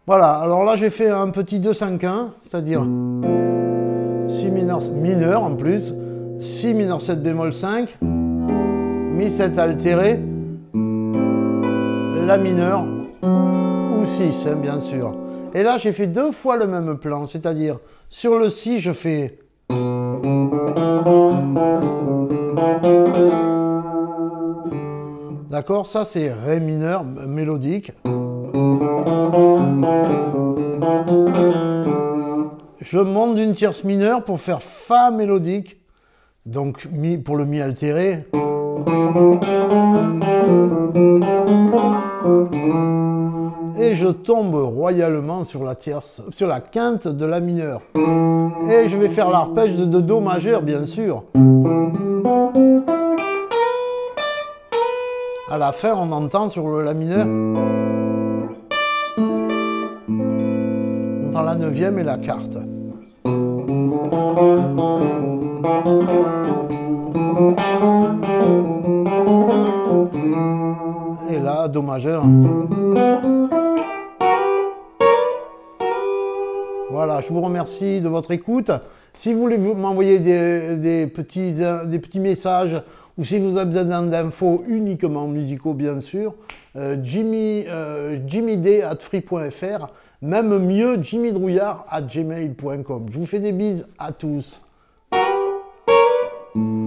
Voilà, alors là j'ai fait un petit 2-5-1, c'est-à-dire si mineur en plus, si mineur 7 bémol 5, mi 7 altéré, la mineur ou 6 hein, bien sûr. Et là j'ai fait 2 fois le même plan, c'est-à-dire sur le si je fais d'accord, ça c'est ré mineur mélodique. Je monte d'une tierce mineure pour faire fa mélodique, donc mi pour le mi altéré. Et je tombe royalement sur la tierce, sur la quinte de la mineure. Et je vais faire l'arpège de do majeur, bien sûr. À la fin, on entend sur la mineure. On entend la neuvième et la quarte. Et là, do majeur. Voilà, je vous remercie de votre écoute. Si vous voulez m'envoyer des petits messages ou si vous avez besoin d'infos uniquement musicaux, bien sûr, jimmyd@free.fr, même mieux, jimmydrouillard@gmail.com. Je vous fais des bises à tous.